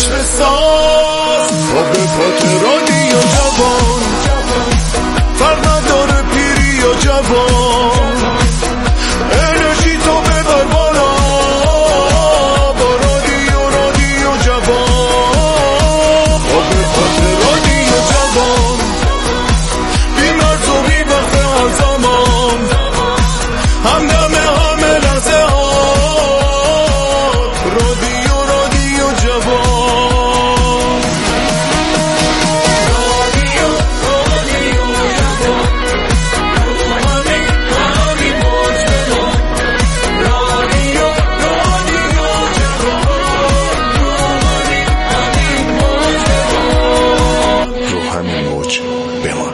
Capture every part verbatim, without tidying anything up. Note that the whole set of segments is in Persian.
چشم ساز تا به پات رادیو جوان، فرق نداره پیری یا جوان، انرژی تو ببر بالا با رادیو رادیو جوان، تا به پات رادیو جوان، بی مرز و بی وقت هر زمان، همدم همه لحظه ها، رادیو رادیو جوان، رادیو رادیو جوان، همین همین موج بمان، رادیو رادیو جوان، رو همین موج بمان.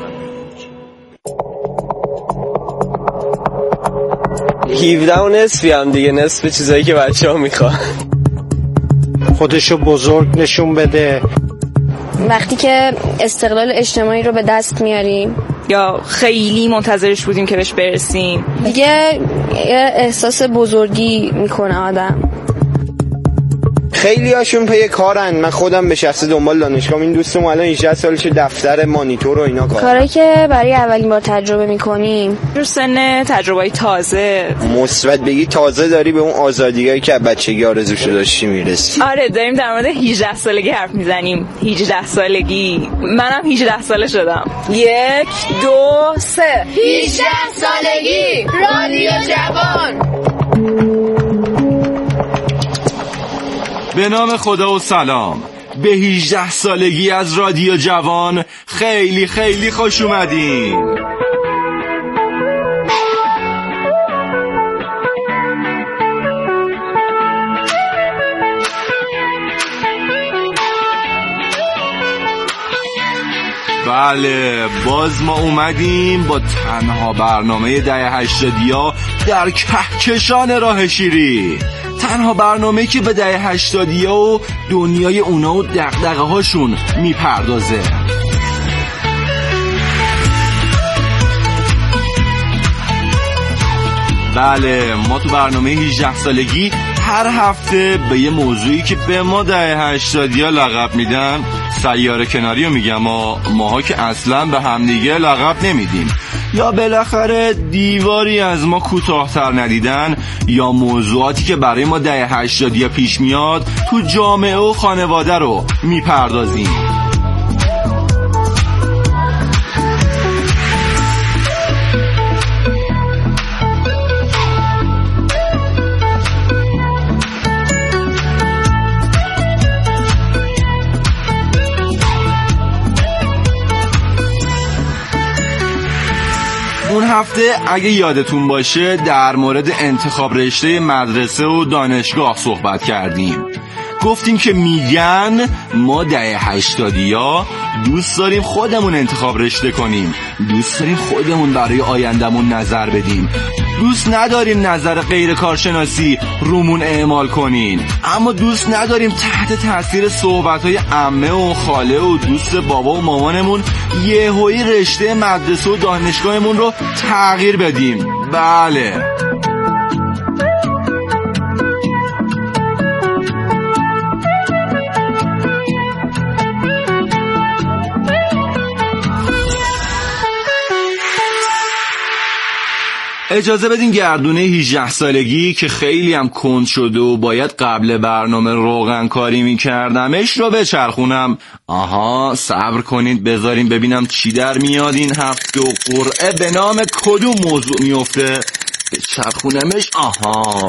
هفده و نصفی هم دیگه، نصف چیزایی که بچه ها میخوان. خودشو بزرگ نشون بده. وقتی که استقلال اجتماعی رو به دست میاریم یا خیلی منتظرش بودیم که بهش برسیم، دیگه احساس بزرگی میکنه آدم. خیلی هاشون پی کارن. من خودم به شخص دنبال دانشگاه، این دوستم الان هجده سالشه دفتر مانیتور و اینا کار. کاری که برای اولین بار تجربه میکنیم، رو سن تجربه‌ای تازه مثبت بگی تازه داری به اون آزادیایی که بچگی آرزوش داشتی میرسی. آره داریم در مورد هجده سالگی حرف میزنیم. هجده سالگی، منم هجده ساله شدم. یک دو سه هجده سالگی رادیو جوان. به نام خدا و سلام. به هجده سالگی از رادیو جوان خیلی خیلی خوش اومدین. بله، باز ما اومدیم با تنها برنامه دهه هشتادیا در کهکشان راه شیری. تنها برنامه که به دهه هشتادیا و دنیای اونا و دغدغه هاشون میپردازه. بله، ما تو برنامه هجده سالگی هر هفته به یه موضوعی که به ما دهه هشتادیا لقب میدن، سیاره کناری رو میگم، ما ماها که اصلا به همدیگه لقب نمیدیم، یا بالاخره دیواری از ما کوتاه‌تر ندیدن، یا موضوعاتی که برای ما دهه هشتادیا پیش میاد تو جامعه و خانواده رو میپردازیم. اون هفته اگه یادتون باشه در مورد انتخاب رشته مدرسه و دانشگاه صحبت کردیم. گفتیم که میگن ما دهه هشتادیا دوست داریم خودمون انتخاب رشته کنیم، دوست داریم خودمون برای آیندمون نظر بدیم، دوست نداریم نظر غیر کارشناسی رومون اعمال کنین، اما دوست نداریم تحت تاثیر صحبت‌های عمه و خاله و دوست بابا و مامانمون یهویی رشته مدرسه و دانشگاهمون رو تغییر بدیم. بله، اجازه بدین گردونه هجده سالگی که خیلی هم کند شده و باید قبل برنامه روغن کاری میکردمش رو بچرخونم. آها، صبر کنید بذاریم ببینم چی در میاد این هفته و قرعه به نام کدوم موضوع میفته. بچرخونمش. آها،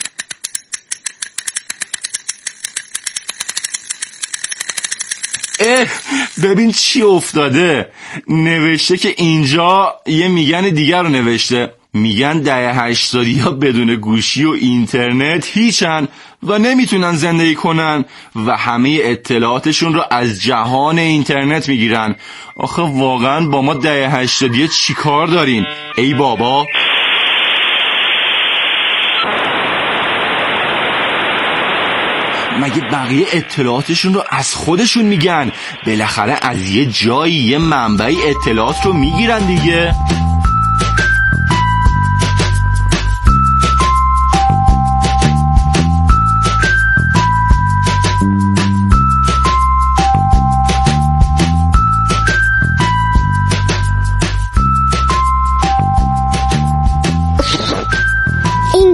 اه، ببین چی افتاده. نوشته که اینجا یه میگن دیگر رو نوشته. میگن دهه هشتادیا بدون گوشی و اینترنت هیچن و نمیتونن زندگی کنن و همه اطلاعاتشون رو از جهان اینترنت میگیرن. آخه واقعا با ما دهه هشتادیا چی کار دارین ای بابا؟ مگه بقیه اطلاعاتشون رو از خودشون میگن؟ بالاخره از یه جایی یه منبعی اطلاعات رو میگیرن دیگه.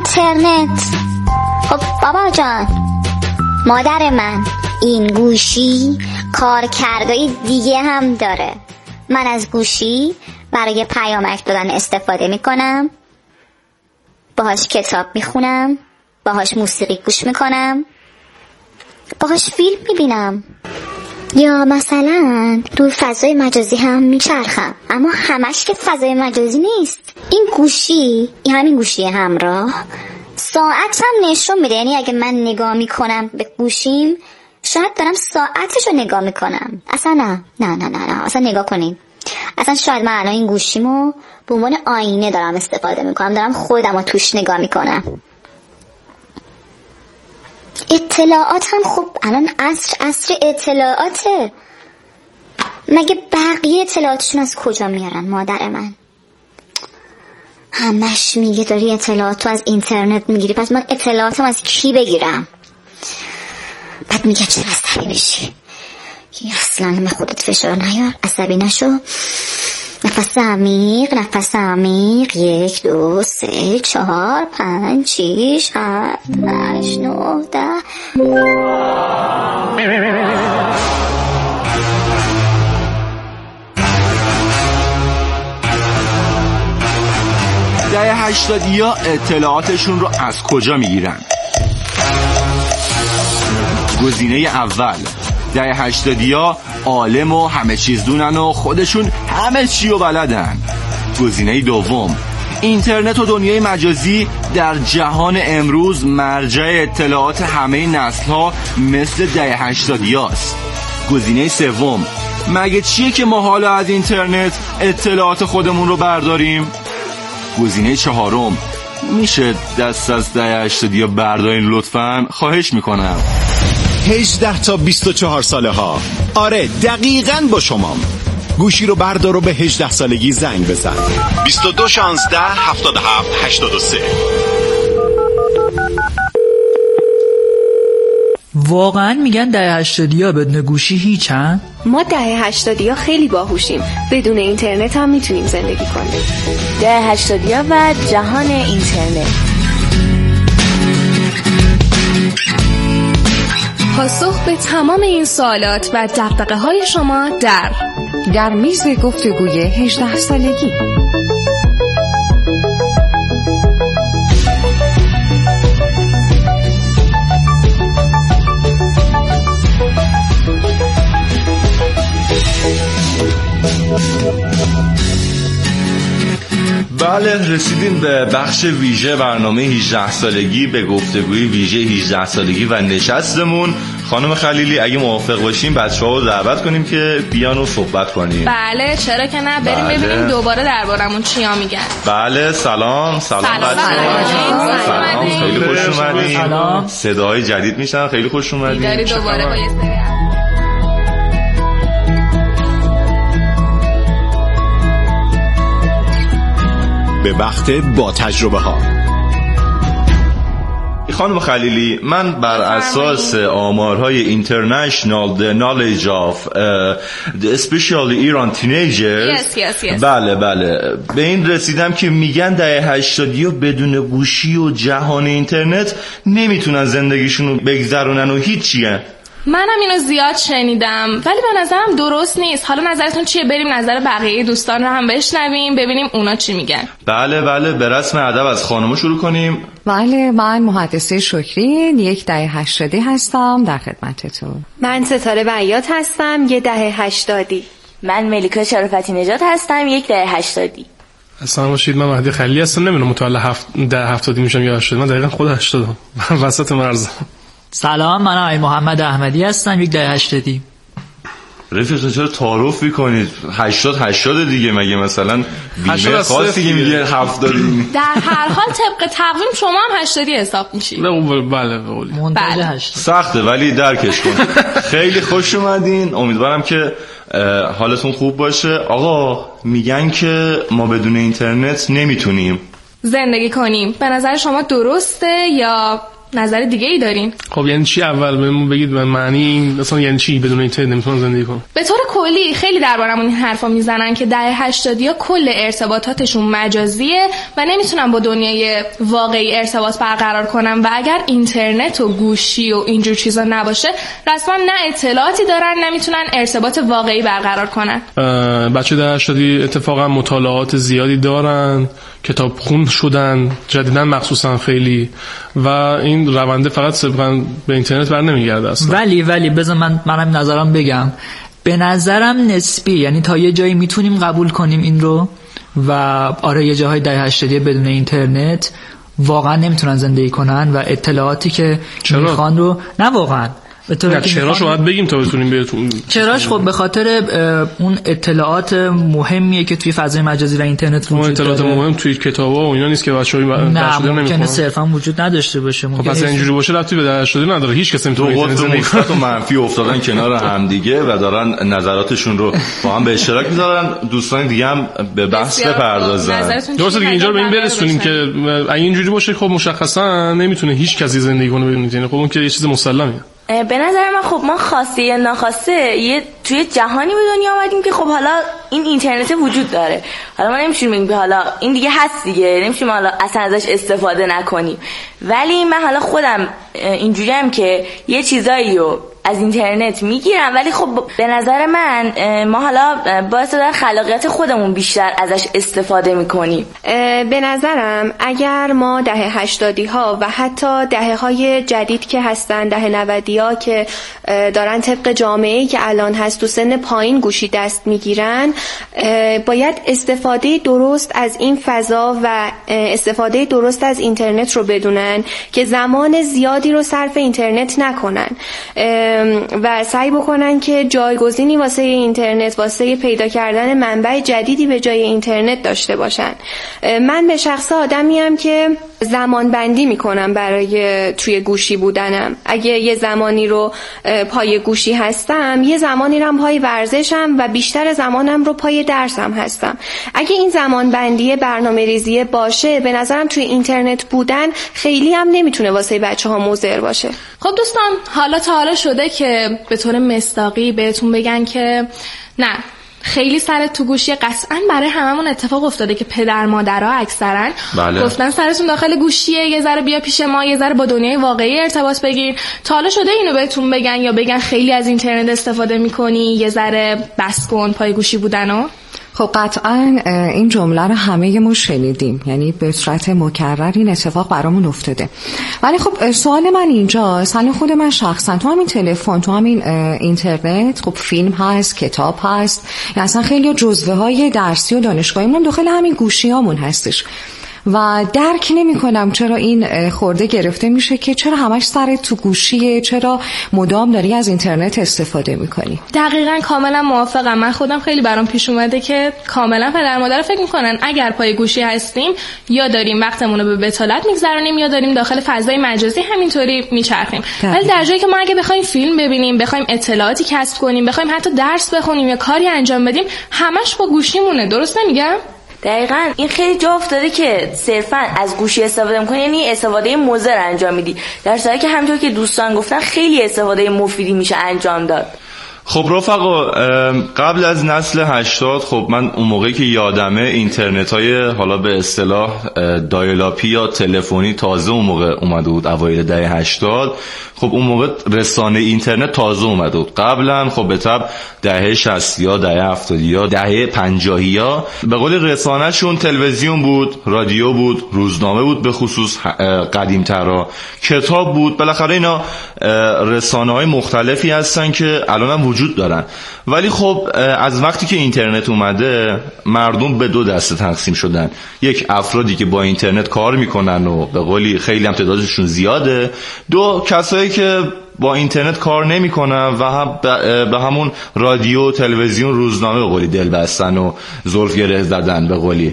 اینترنت. خب بابا جان، مادر من، این گوشی کارکردهای دیگه هم داره. من از گوشی برای پیامک دادن استفاده میکنم، باهاش کتاب میخونم، باهاش موسیقی گوش میکنم، باهاش فیلم میبینم، یا مثلا تو فضای مجازی هم میچرخم. اما همش که فضای مجازی نیست. این گوشی، این همین گوشی همراه ساعت هم نشون میده. یعنی اگه من نگاه میکنم به گوشیم شاید دارم ساعتشو نگاه میکنم. اصلا نه نه نه نه, نه. اصلا نگاه کنین، اصلا شاید من الان این گوشیمو به عنوان آینه دارم استفاده میکنم، دارم خودمو توش نگاه میکنم. اطلاعات هم خب الان عصر عصر اطلاعاته. مگه بقیه اطلاعاتشون از کجا میارن؟ مادر من همش میگه داری اطلاعات تو از اینترنت میگیری، پس من اطلاعاتم از کی بگیرم؟ بعد میگه چرا عصبی بشی؟ اصلا به خودت فشار نیار، عصبی نشو. نفس عمیق، نفس عمیق. یک دو سه چهار پنج شیش هفت هشت نه ده. دهه هشتادی ها اطلاعاتشون رو از کجا میگیرن؟ گزینه اول، دهه هشتادی ها عالم و همه چیز دونن و خودشون همه چی رو بلدن. گزینه دوم، اینترنت و دنیای مجازی در جهان امروز مرجع اطلاعات همه نسل ها مثل دهه هشتادی هاست. گزینه سوم، مگه چیه که ما حالا از اینترنت اطلاعات خودمون رو برداریم؟ گزینه چهارم، میشه دست از دهه هشتادی ها بردارین لطفاً؟ خواهش میکنم. هجده تا بیست و چهار ساله ها، آره دقیقاً با شمام. گوشی رو بردار و به هجده سالگی زنگ بزن. بیست و دو شانزده هفتاد و هفت هشتاد و سه. واقعا میگن دهه هشتادی ها بدون گوشی هیچن؟ ما دهه هشتادی ها خیلی باهوشیم، بدون اینترنت هم میتونیم زندگی کنیم. دهه هشتادی ها و جهان اینترنت. پاسخ به تمام این سوالات و دغدغه های شما در در میز گفتگوی هجده سالگی. بله، رسیدیم به بخش ویژه برنامه هجده سالگی، به گفتگوی ویژه هجده سالگی و نشستمون. خانم خلیلی اگه موافق باشیم بچه‌ها رو دعوت کنیم که بیان و صحبت کنیم. بله چرا که نه، بریم بله. ببینیم دوباره دربارمون چیا میگن. بله سلام سلام بچه‌ها. سلام، خیلی خوش اومدین. صداهای جدید میشن، خیلی خوش اومدین. داری دوباره با یه سری به وقت با تجربه ها. خانم خلیلی، من بر اساس آمارهای International Knowledge of uh, Especially Iran Teenagers yes, yes, yes. بله بله به این رسیدم که میگن دهه هشتادی ها بدون گوشی و جهان اینترنت نمیتونن زندگیشون رو بگذرونن و هیچیه. منم اینو زیاد شنیدم ولی به نظرم درست نیست. حالا نظرتون چیه؟ بریم نظر بقیه دوستان رو هم بشنویم ببینیم اونا چی میگن. بله بله به رسم ادب از خانم شروع کنیم. بله، من محدثه شکری، یک دهه هشتادی هستم، در خدمتتون. من ستاره بیات هستم، یک دهه هشتادی. من ملیکا شرافتی نژاد هستم، یک دهه هشتادی. اصلا باشید، من مهدی خلیلی هستم، نمیدونم متولد هفت ده هفتادی میشم یا هشتادی. من دقیقاً خود هشتادم، وسط مرز. سلام، من آقای محمد احمدی هستم، یک دهه هشتادی. رفیق چرا تعارف میکنید؟ هشتاد هشتاد دیگه، مگه مثلا بیمه خاصی که میگه هفتادی؟ در هر حال طبق تقویم شما هم هشتادی حساب میشید. بله بله قولی. بله. سخته ولی درکش کن. خیلی خوش اومدین، امیدوارم که حالتون خوب باشه. آقا میگن که ما بدون اینترنت نمیتونیم زندگی کنیم. به نظر شما درسته یا نظر دیگه ای دارین؟ خب یعنی چی؟ اول بهمون بگید من معنی این اصلا یعنی چی بدون اینترنت نمیتونن زندگی کنن؟ به طور کلی خیلی دربارمون این حرفا میزنن که دهه هشتادیا کل ارتباطاتشون مجازیه و نمیتونن با دنیای واقعی ارتباط برقرار کنن و اگر اینترنت و گوشی و اینجور چیزا نباشه رسما نه اطلاعاتی دارن نمیتونن ارتباط واقعی برقرار کنن. بچه دهه هشتادی اتفاقا مطالعات زیادی دارن، کتابخون شدن جدیداً مخصوصا خیلی، و این رونده فقط صرفاً به اینترنت بر نمیگرده اصلا. ولی ولی بذار من منم نظرم بگم. به نظرم نسبی، یعنی تا یه جایی میتونیم قبول کنیم این رو و آره یه جاهای دهه هشتادی بدون اینترنت واقعا نمیتونن زندگی کنن و اطلاعاتی که میخوان رو نه واقعا نه چراش باید بگیم تا بتونیم بهتون. چراش خب به خاطر اون اطلاعات مهمیه که توی فضای مجازی و اینترنت وجود داره. اطلاعات مهم توی کتابا و اینا نیست که بچه‌ها نه ممکنه صرفا وجود نداشته باشه. خب پس اینجوری باشه ربطی به دهه هشتادی نداره. هیچ کسی نمیتونه اینترنت زندگی کنه. و منفی افتادن کنار هم دیگه و دارن نظراتشون رو با هم به اشتراک میذارن. دوستان دیگه هم به بحث بپردازن. درسته دیگه اینجا رو به این برسونیم که اگه اینجوری باشه خب مشخصا نمیتونه هیچ کسی زندگی کنه بدون اینترنت. خب اون که یه چیز مسلمه. به نظر من خب ما خواسته یا ناخواسته یه توی جهانی به دنیا آمدیم که خب حالا این اینترنت وجود داره. حالا ما نمیشونیم بگیم که حالا این دیگه هست دیگه، نمیشونیم حالا اصلا ازش استفاده نکنیم. ولی من حالا خودم اینجوریم که یه چیزایی رو از اینترنت میگیرم، ولی خب به نظر من ما حالا باعث در خلاقیت خودمون بیشتر ازش استفاده میکنیم. به نظرم اگر ما دهه هشتادی ها و حتی دهه های جدید که هستن، دهه نودی ها که دارن طبق جامعه‌ای که الان هست تو سن پایین گوشی دست میگیرن، باید استفاده درست از این فضا و استفاده درست از اینترنت رو بدونن که زمان زیادی رو صرف اینترنت نکنن و سعی بکنن که جایگزینی واسه اینترنت، واسه پیدا کردن منبع جدیدی به جای اینترنت داشته باشن. من به شخص آدمیم که زمان بندی میکنم برای توی گوشی بودنم. اگه یه زمانی رو پای گوشی هستم، یه زمانی رو پای ورزشم و بیشتر زمانم رو پای درسم هستم. اگه این زمان بندی برنامه ریزی باشه، به نظرم توی اینترنت بودن خیلی هم نمیتونه واسه بچه ها مضر باشه. خب دوستان، حالا تا حالا شده که به طور مصداقی بهتون بگن که نه خیلی سرت تو گوشی؟ قطعاً برای هممون اتفاق افتاده که پدر مادرها اکثرا بله. گفتن سرتون داخل گوشیه، یه ذره بیا پیش ما، یه ذره با دنیای واقعی ارتباط بگیر. تا حالا شده اینو بهتون بگن یا بگن خیلی از اینترنت استفاده میکنی، یه ذره بس کن پای گوشی بودنو؟ خب قطعا این جمله رو همه ما شنیدیم، یعنی به صورت مکرر این اتفاق برامون افتاده. ولی خب سوال من اینجا، سال خود من شخصا تو همین تلفن، تو همین اینترنت، خب فیلم هست، کتاب هست، یا اصلا خیلی جزوه های درسی و دانشگاهی من داخل همین گوشی هامون هستش و درک نمی کنم چرا این خورده گرفته میشه که چرا همش سرت تو گوشیه، چرا مدام داری از اینترنت استفاده میکنی. دقیقاً کاملا موافقم. من خودم خیلی برام پیش اومده که کاملا پدر مادر فکر میکنن اگر پای گوشی هستیم یا داریم وقتمون رو به بتالت میگذرونیم یا داریم داخل فضای مجازی همینطوری میچرخیم. ولی در جایی که ما اگه بخوایم فیلم ببینیم، بخوایم اطلاعاتی کسب کنیم، بخوایم حتی درس بخونیم یا کاری انجام بدیم، همش با گوشیمونه. درست نمیگم؟ دقیقاً این خیلی جا افتاده که صرفاً از گوشی استفاده می‌کنی، یعنی استفاده مضر انجام میدی، در صورتی که همونطور که دوستان گفتن خیلی استفاده مفیدی میشه انجام داد. خب رفقا، قبل از نسل هشتاد، خب من اون موقعی که یادمه اینترنت های حالا به اصطلاح دایلاپی یا تلفنی تازه اون موقع اومده بود، اوایل دهه هشتاد. خب اون موقع رسانه اینترنت تازه اومده بود. قبلا خب به طب دهه شصتی ها، دهه هفتادی ها، دهه پنجاهی ها به قول رسانه شون تلویزیون بود، رادیو بود، روزنامه بود، به خصوص قدیم‌ترا کتاب بود. بالاخره اینا رسانه های مختلفی هستن که الان هم وجود دارن. ولی خب از وقتی که اینترنت اومده، مردم به دو دسته تقسیم شدن. یک، افرادی که با اینترنت کار میکنن و به قولی خیلی هم تعدادشون زیاده. دو، کسایی که با اینترنت کار نمیکنن و هم به همون رادیو، تلویزیون، روزنامه به قولی دل بستن و زلف گره زدن به قولی.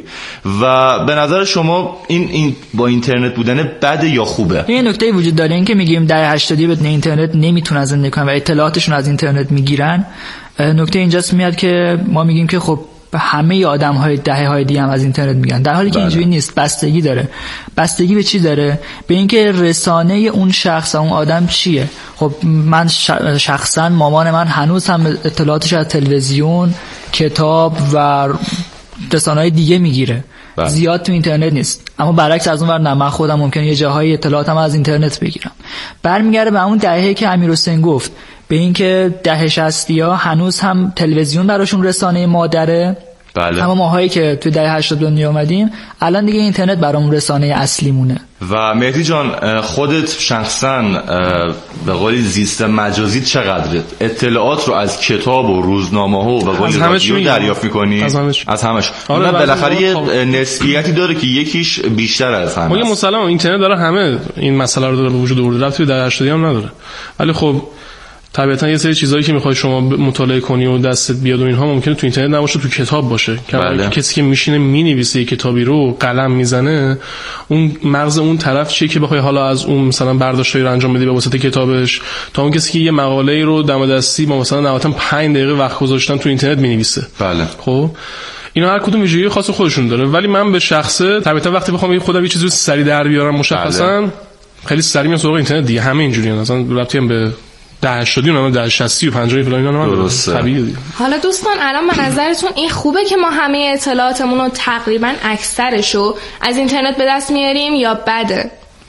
و به نظر شما این این با اینترنت بودن بده یا خوبه؟ یه نکته وجود داره، این که میگیم دهه هشتادی بدون اینترنت نمیتونن زندگی کنن و اطلاعاتشون از اینترنت میگیرن. نکته اینجاست میاد که ما میگیم که خب و همه آدم‌های دهه‌های دیگه هم از اینترنت میگن، در حالی که بله. اینجوری نیست. بستگی داره. بستگی به چی داره؟ به اینکه رسانه اون شخص اون آدم چیه. خب من شخصا مامان من هنوز هم اطلاعاتش از تلویزیون، کتاب و رسانه‌های دیگه میگیره. بله. زیاد تو اینترنت نیست. اما برعکس از اون ور نه، من خودم ممکنه یه جاهای اطلاعاتم از اینترنت بگیرم. برمیگرده به اون دهه‌ای که امیرحسین گفت، به اینکه دهه شصتیا هنوز هم تلویزیون براشون رسانه مادره. بله. اما ماهایی که تو دهه هشتاد دنیا اومدیم الان دیگه اینترنت برامون رسانه اصلی مونه. و مهدی جان خودت شخصا به قولی زیست مجازی چقدره؟ اطلاعات رو از کتاب و روزنامه ها و به قولی رادیو دریافت می‌کنی؟ از همش. از همش. آره بالاخره یه نسبیتی داره که یکیش بیشتر از همه. ما مثلا اینترنت داره همه این مسئله رو داره به وجود آورده، ربطی به دهه هشتاد هم نداره. ولی خب طبیعتا یه سری چیزایی که میخوای شما مطالعه کنی و دستت بیاد و اینها ممکنه تو اینترنت نباشه، تو کتاب باشه. بله. کسی که میشینه مینویسه یه کتابی رو قلم میزنه، اون مغز اون طرف چیه که بخوای حالا از اون مثلا برداشتایی رو انجام بدی به واسطه کتابش، تا اون کسی که یه مقاله‌ای رو دم دستی با مثلا نهایتا پنج دقیقه وقت گذاشتن تو اینترنت مینویسه. بله. خب اینا هر کدوم ویژگی خاص خودشون داره. ولی من به شخصه طبیعتا وقتی بخوام خودم یه چیزی رو سریع در بیارم مشخصا بله. خیلی سریع میام سراغ اینترنت دیگه. همه اینجوریه، مثلا ربطی هم به ده شدی اونم ده شصتی و پنجاه فلان اینا هم طبیعیه. حالا دوستان الان به نظرتون این خوبه که ما همه اطلاعاتمون رو تقریبا اکثرشو از اینترنت به دست میاریم یا بده؟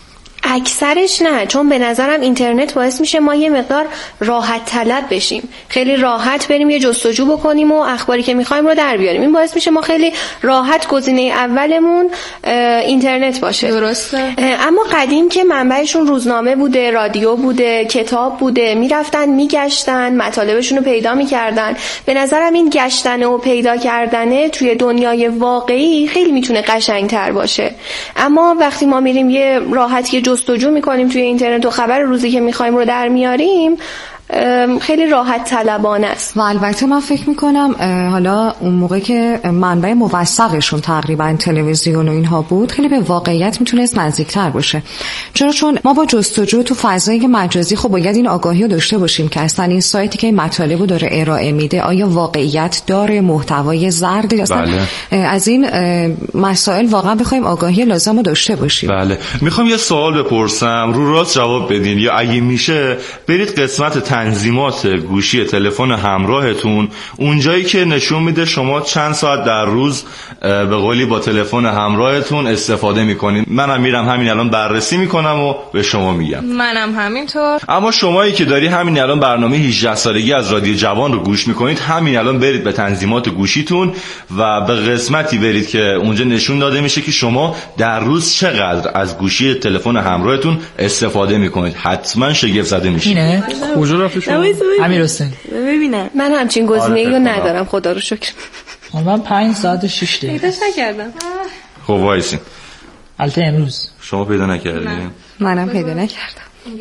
اکثرش نه، چون به نظرم اینترنت باعث میشه ما یه مقدار راحت طلب بشیم، خیلی راحت بریم یه جستجو بکنیم و اخباری که میخوایم رو در بیاریم. این باعث میشه ما خیلی راحت گزینه اولمون اینترنت باشه. درسته. اما قدیم که منبعشون روزنامه بوده، رادیو بوده، کتاب بوده، میرفتن میگشتن مطالبشون رو پیدا میکردن. به نظرم این گشتن و پیدا کردنه توی دنیای واقعی خیلی میتونه قشنگتر باشه. اما وقتی ما میریم یه راحت یه جستجو میکنیم توی اینترنت و خبر روزی که میخوایم رو در میاریم، خیلی راحت طلبانه است. و البته من فکر میکنم حالا اون موقع که منبع موثقشون تقریبا تلویزیون و اینها بود، خیلی به واقعیت میتونست نزدیکتر باشه. چرا؟ چون ما با جستجو تو فضای مجازی خب باید این آگاهی رو داشته باشیم که اصلا این سایتی که این مطالب رو داره ارائه میده آیا واقعیت داره، محتوای زرد اصلا بله. از این مسائل واقعا بخوایم آگاهی لازم رو داشته باشیم. بله. میخوام یه سوال بپرسم، رو راست جواب بدین، یا اگه میشه برید قسمت تنظیمات گوشی تلفن همراهتون، اونجایی که نشون میده شما چند ساعت در روز به قولی با تلفن همراهتون استفاده میکنید. منم میرم همین الان بررسی میکنم و به شما میگم. منم همینطور. اما شمایی که داری همین الان برنامه هجده سالگی از رادیو جوان رو گوش میکنید، همین الان برید به تنظیمات گوشیتون و به قسمتی برید که اونجا نشون داده میشه که شما در روز چقدر از گوشی تلفن همراهتون استفاده میکنید. حتما شگفت زده میشید. اینه کجا رفتی شما؟ امیرحسین ببینم. من همچین گزینه‌ای رو ندارم خدا رو شکر. من پنج ساعت و شش دقیقه پیداش نکردم. خب وایسین. البته امروز شما پیدا نکردین؟ منم پیدا نکردم.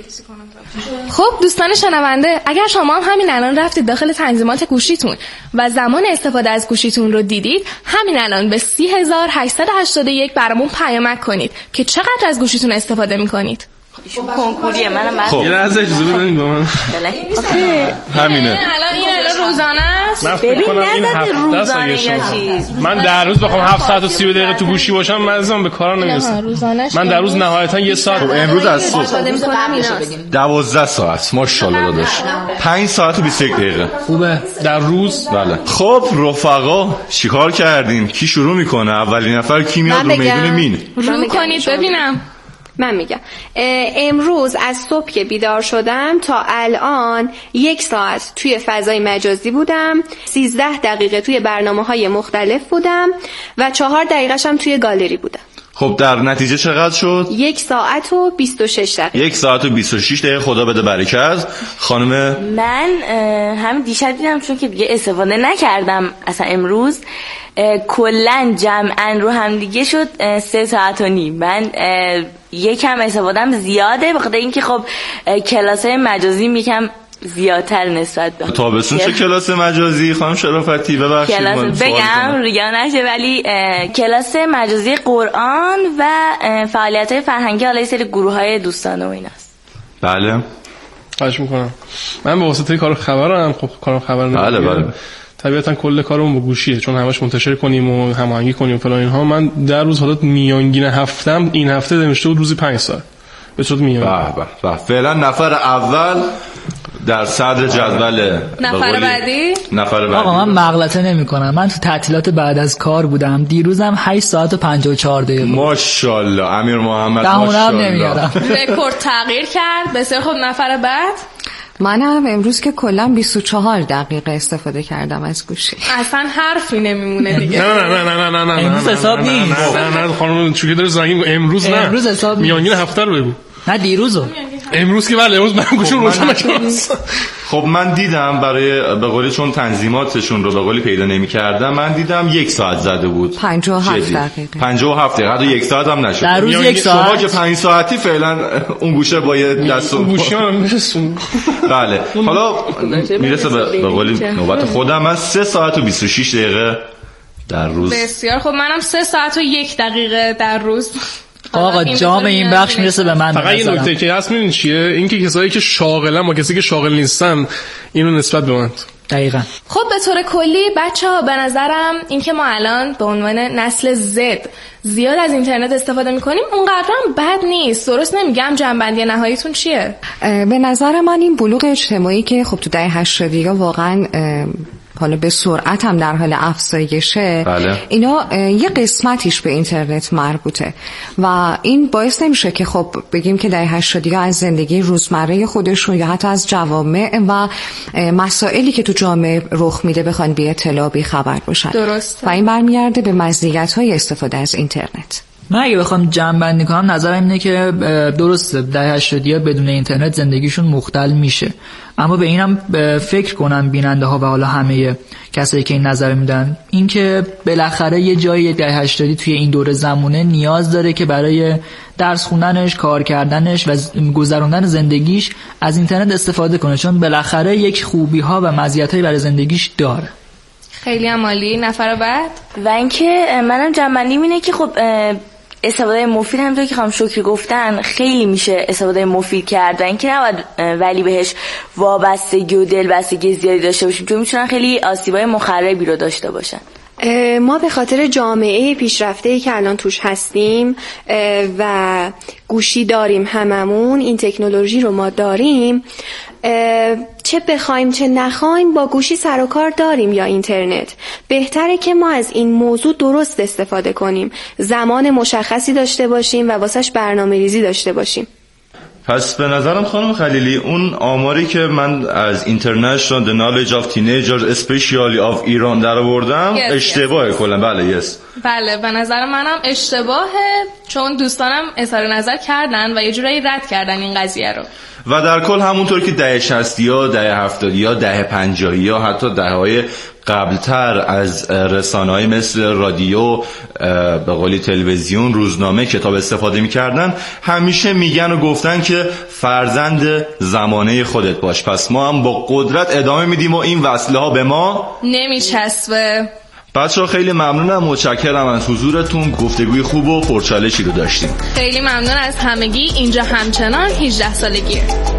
خب دوستان شنونده، اگر شما هم همین الان رفتید داخل تنظیمات گوشیتون و زمان استفاده از گوشیتون رو دیدید، همین الان به سی هزار و هشتصد و هشتاد و یک برامون پیامک کنید که چقدر از گوشیتون استفاده میکنید. کنکوریه منم بعد خب یه لحظه اجازه بدید با من. همینه. الان این الان روزانه است. ببین نذاره روزانه یا چیز. من در روز بخوام هفت ساعت و سی دقیقه تو گوشی باشم، من ازم به کارم نمیرسه. من در روز نهایتا یه ساعت. امروز از صبح دوازده ساعت ماشاءالله داداش. پنج ساعت و بیست و یک دقیقه. خوبه در روز. بله. خب رفقا چیکار کردیم؟ کی شروع میکنه؟ اولین نفر کی میاد رو میدون مین؟ شروع کنید ببینم. من میگم امروز از صبح که بیدار شدم تا الان یک ساعت توی فضای مجازی بودم، سیزده دقیقه توی برنامه‌های مختلف بودم و چهار دقیقه هم توی گالری بودم. خب در نتیجه چقدر شد؟ یک ساعت و بیست و شش دقیقه. یک ساعت و بیست و شش دقیقه. خدا بده برکت. خانم من همین دیشب دیدم چون که دیگه استفاده نکردم اصلا امروز، کلن جمعن رو هم دیگه شد سه ساعت و نیم. من یکم استفاده‌ام زیاده بخاطر اینکه خب کلاس‌های مجازی یکم زیادتر نسبت به تابستون. چه کلاس مجازی خانم شرافتی؟ ببخشید کلاس بگم ریا نشه، ولی کلاس مجازی قرآن و فعالیت‌های فرهنگی، حالا یه سری گروه‌های دوستانه و ایناست. بله. خواهش می‌کنم. من به واسطه کار خبرم، خب کار خبر بله بله طبیعتا کل کارمون با گوشیه، چون همش منتشر کنیم و هماهنگی کنیم و فلان اینها. من در روز حالت میانگین هفتم این هفته نوشته بود روزی پنج ساعت به صورت میانگین. به به به. فعلا نفر اول در صدر جدول. نفر بعدی؟ نفر بعدی. آقا من مغلطه نمی کنم، من تو تعطیلات بعد از کار بودم، دیروزم هشت ساعت و پنجاه و چهار دقیقه. ماشاءالله امیر محمد، ماشاءالله. نمیارم. رکورد تغییر کرد. بسیار خوب. نفر بعد؟ منم امروز که کلا بیست و چهار دقیقه استفاده کردم از گوشی. اصلا حرفی نمیمونه دیگه. نه نه نه نه نه نه امروز حساب نیست. نه نه خانم چون که داره زنگ امروز نه. امروز حساب نیست. میانگین هفته رو بگو. نه دیروزو. امروز که بله امروز من گوشم روشن نکردم. خب من دیدم برای به قولی چون تنظیماتشون رو به قولی پیدا نمی‌کردم، من دیدم یک ساعت زده بود. پنجاه و هفت دقیقه. پنجاه و هفت دقیقه. حتی یک ساعت هم نشد. در روز یک ساعت. شما که پنج ساعتی فعلا اون گوشه با یه دست اون گوشی من میرسون. بله. حالا میرسه به قولی نوبت خودم. من سه ساعت و بیست و شش دقیقه در روز. بسیار خب. منم سه ساعت و یک دقیقه در روز. آقا جام این بخش میرسه به من. فقط این نکته که هست میدونی چیه؟ این که کسایی که شاغلن با کسی که شاغل نیستن اینو نسبت به من. دقیقاً. خب به طور کلی بچه‌ها به نظرم این که ما الان به عنوان نسل زد زیاد از اینترنت استفاده میکنیم اونقدر هم بد نیست. درست نمیگم؟ جنبندی نهاییتون چیه؟ به نظر من این بلوغ اجتماعی که خب تو دهه هشتادی واقعا حالا به سرعت هم در حال افزایشه، بله. اینا یه قسمتیش به اینترنت مربوطه و این باعث نمیشه که خب بگیم که دهه هشتادی از زندگی روزمره خودشون یا حتی از جوامع و مسائلی که تو جامعه رخ میده بخوان بی اطلاع بی خبر باشن. درسته. و این برمیگرده به مزیت‌های استفاده از اینترنت. من اگه بخوام جمع بندی کنم نظرم اینه که درسته دهه هشتادی‌ها بدون اینترنت زندگیشون مختل میشه، اما به اینم فکر کنن بیننده ها و حالا همه کسایی که این نظر میدن این که بالاخره یه جایی دهه هشتادی توی این دوره زمونه نیاز داره که برای درس خوندنش، کار کردنش و گذروندن زندگیش از اینترنت استفاده کنه، چون بالاخره یک خوبی ها و مزیتایی برای زندگیش داره. خیلی عالی. نفر بعد؟ و اینکه منم جنبندیم اینه که خب استفاده مفید همونطور که خانم شکری گفتن خیلی میشه استفاده مفید کرد و اینکه نباید ولی بهش وابستگی و دلبستگی زیادی داشته باشیم، چون میتونن خیلی آسیبای مخربی رو داشته باشن. ما به خاطر جامعه پیشرفته‌ای که الان توش هستیم و گوشی داریم، هممون این تکنولوژی رو ما داریم، چه بخوایم چه نخوایم با گوشی سر و کار داریم یا اینترنت. بهتره که ما از این موضوع درست استفاده کنیم، زمان مشخصی داشته باشیم و واسش برنامه ریزی داشته باشیم. پس به نظرم خانم خلیلی اون آماری که من از International Knowledge of Teenagers Especially of Iran در آوردم yes, اشتباهه yes. کلا. بله yes. بله به نظر منم اشتباهه، چون دوستانم اظهار نظر کردن و یه جورایی رد کردن این قضیه رو. و در کل همونطور که دهه شصتی ها، دهه هفتادی ها، دهه پنجاهی ها، حتی دهه های قبلتر از رسانه‌های مثل رادیو، به قولی تلویزیون، روزنامه، کتاب استفاده می‌کردن، همیشه میگن و گفتن که فرزند زمانه خودت باش. پس ما هم با قدرت ادامه میدیم و این وصله ها به ما نمیچسبه. بچه‌ها خیلی ممنونم، متشکرم از حضورتون. گفتگوی خوب و پرچالشی رو داشتیم. خیلی ممنون از همگی. اینجا همچنان هجده سالگیه.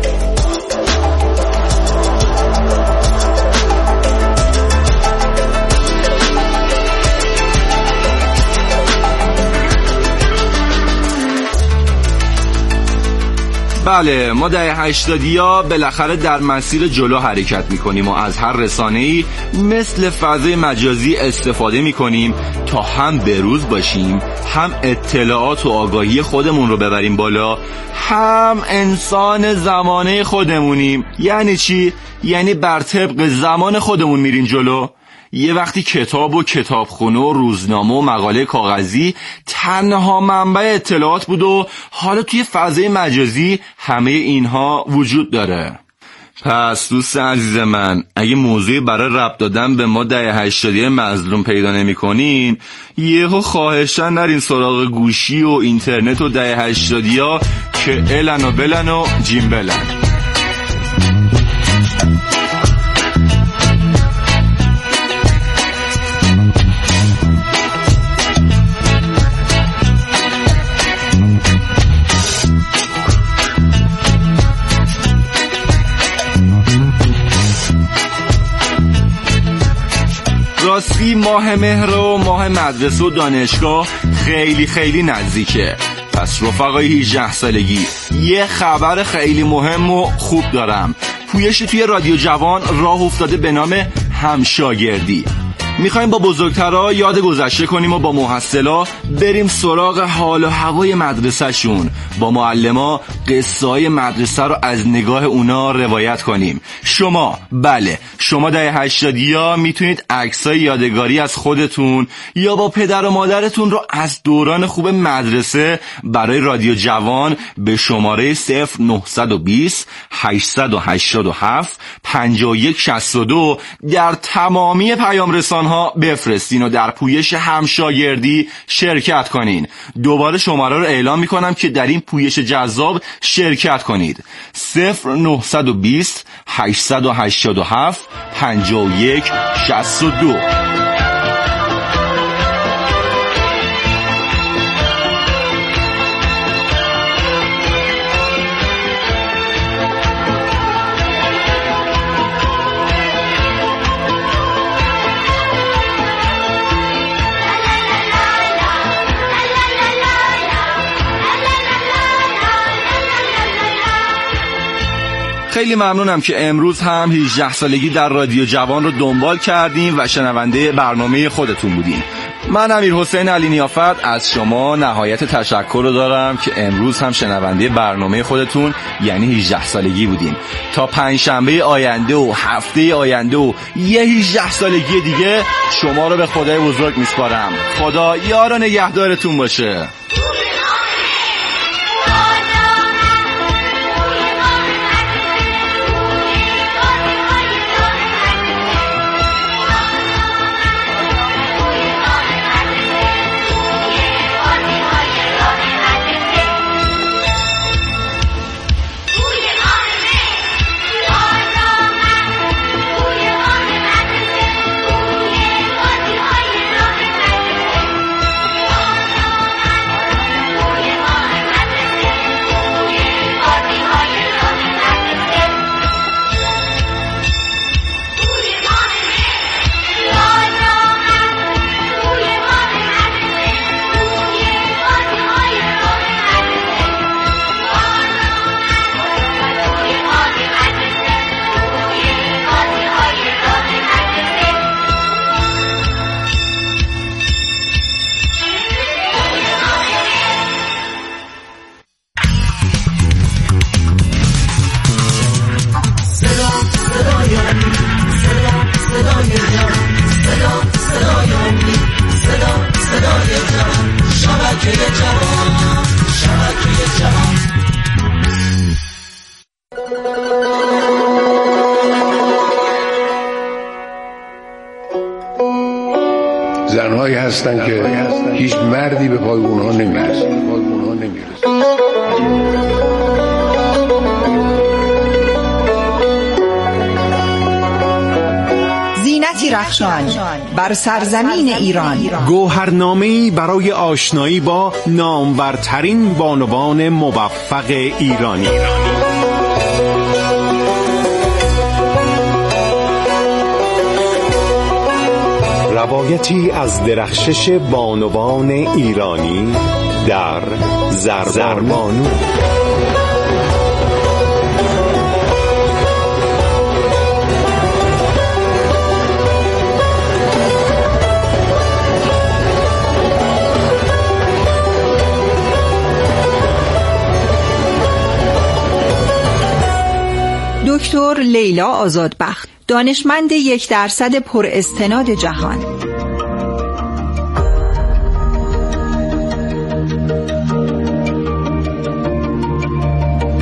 بله ما دهه هشتادی ها بالاخره در مسیر جلو حرکت میکنیم و از هر رسانه‌ای مثل فضای مجازی استفاده میکنیم تا هم بروز باشیم، هم اطلاعات و آگاهی خودمون رو ببریم بالا، هم انسان زمانه خودمونیم. یعنی چی؟ یعنی بر طبق زمان خودمون میریم جلو. یه وقتی کتاب و کتابخونه و روزنامه و مقاله کاغذی تنها منبع اطلاعات بود و حالا توی فضای مجازی همه اینها وجود داره. پس دوست عزیز من، اگه موضوعی برای ربط دادن به ما دهه هشتادی مظلوم پیدا نمی کنین، یهو خواهشاً نرین سراغ گوشی و اینترنت و دهه هشتادی ها که الن و بلن و جیم بلن. راستی ماه مهر و ماه مدرسه و دانشگاه خیلی خیلی نزدیکه. پس رفقای هجده سالگی یه خبر خیلی مهم و خوب دارم. پویشی توی رادیو جوان راه افتاده به نام همشاگردی. میخوایم با بزرگترها یاد گذشته کنیم و با محصلا بریم سراغ حال و هوای مدرسه شون، با معلما قصه های مدرسه رو از نگاه اونا روایت کنیم. شما بله شما دهه هشتادی ها میتونید عکسای یادگاری از خودتون یا با پدر و مادرتون رو از دوران خوب مدرسه برای رادیو جوان به شماره صفر نه دو صفر هشت هشت هفت پنج یک شصت دو در تمامی پیام رسان ها بفرستین و در پویش همشاگردی شرکت کنین. دوباره شماره رو اعلام میکنم که در این پویش جذاب شرکت کنید. صفر نه دو صفر هشت هشت هفت پنج یک شصت دو. خیلی ممنونم که امروز هم هجده سالگی در رادیو جوان رو دنبال کردیم و شنونده برنامه خودتون بودین. من امیرحسین علی نیافت از شما نهایت تشکر رو دارم که امروز هم شنونده برنامه خودتون یعنی هجده سالگی بودین. تا پنجشنبه آینده و هفته آینده و یه هجده سالگی دیگه شما رو به خدای بزرگ میسپارم. خدا یار و نگهدارتون باشه. زنهایی هستن که هیچ مردی به پای اونها نمیرسه. زینتی رخشان بر سرزمین ایران، گوهرنامه‌ای برای آشنایی با نامورترین بانوان موفق ایرانی. روایتی از درخشش بانوان ایرانی در زربانو. دکتر لیلا آزادبخت، دانشمند یک درصد پر استناد جهان.